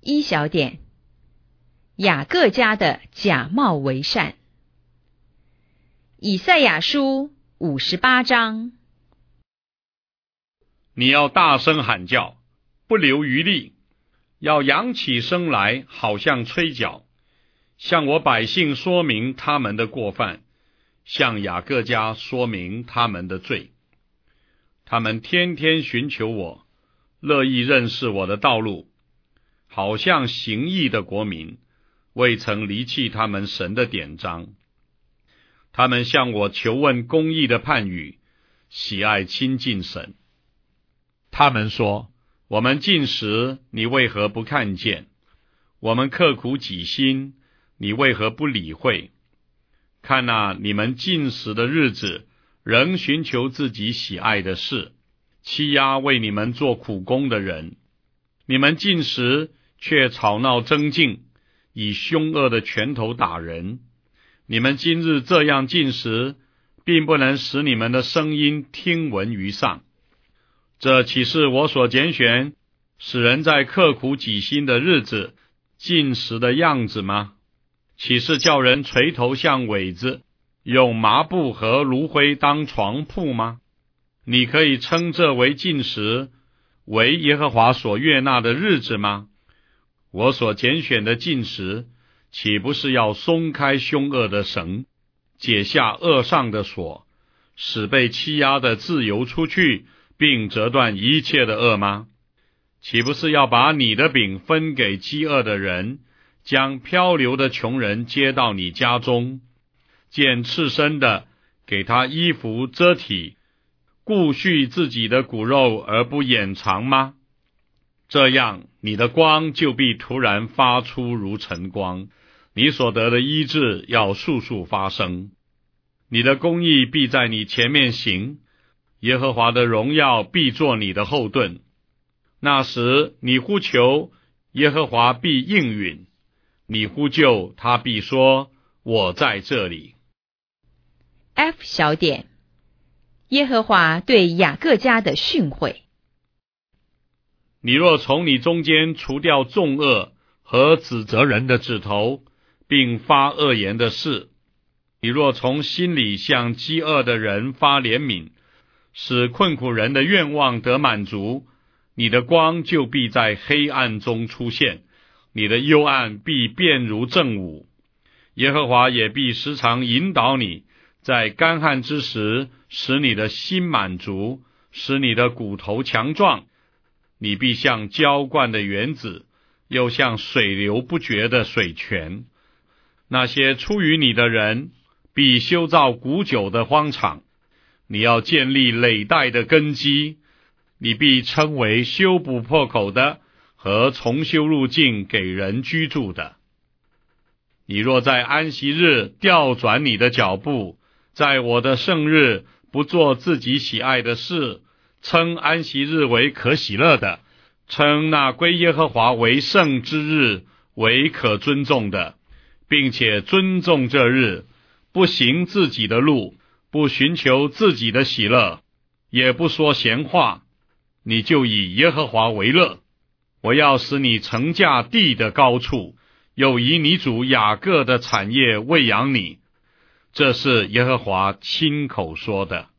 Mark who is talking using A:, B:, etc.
A: 一小点，雅各家的假冒为善。以赛亚书58章。
B: 你要大声喊叫，不留余力，要扬起声来，好像吹角，向我百姓说明他们的过犯，向雅各家说明他们的罪。他们天天寻求我，乐意认识我的道路，好像行义的国民，未曾离弃他们神的典章。他们向我求问公义的判语，喜爱亲近神。他们说，我们禁食，你为何不看见？我们刻苦己心，你为何不理会？看哪，你们禁食的日子，仍寻求自己喜爱的事，欺压为你们做苦工的人。你们禁食，却吵闹争竞，以凶恶的拳头打人。你们今日这样禁食，并不能使你们的声音听闻于上。这岂是我所拣选，使人在刻苦己心的日子禁食的样子吗？岂是叫人垂头像苇子，用麻布和炉灰当床铺吗？你可以称这为禁食，为耶和华所悦纳的日子吗？我所拣选的禁食，岂不是要松开凶恶的绳，解下恶上的锁，使被欺压的自由出去，并折断一切的恶吗？岂不是要把你的饼分给饥饿的人，将漂流的穷人接到你家中，见赤身的给他衣服遮体，顾恤自己的骨肉而不掩藏吗？这样，你的光就必突然发出如晨光，你所得的医治要速速发生。你的公义必在你前面行，耶和华的荣耀必作你的后盾。那时你呼求，耶和华必应允；你呼救，他必说，我在这里。
A: F 小点，耶和华对雅各家的训诲。
B: 你若从你中间除掉众恶和指责人的指头，并发恶言的事，你若从心里向饥饿的人发怜悯，使困苦人的愿望得满足，你的光就必在黑暗中出现，你的幽暗必变如正午。耶和华也必时常引导你，在干旱之时，使你的心满足，使你的骨头强壮。你必像浇灌的园子，又像水流不绝的水泉。那些出于你的人，必修造古久的荒场。你要建立累代的根基，你必称为修补破口的和重修路径给人居住的。你若在安息日调转你的脚步，在我的圣日不做自己喜爱的事，称安息日为可喜乐的，称那归耶和华为圣之日为可尊重的，并且尊重这日，不行自己的路，不寻求自己的喜乐，也不说闲话，你就以耶和华为乐。我要使你乘驾地的高处，又以你主雅各的产业喂养你。这是耶和华亲口说的。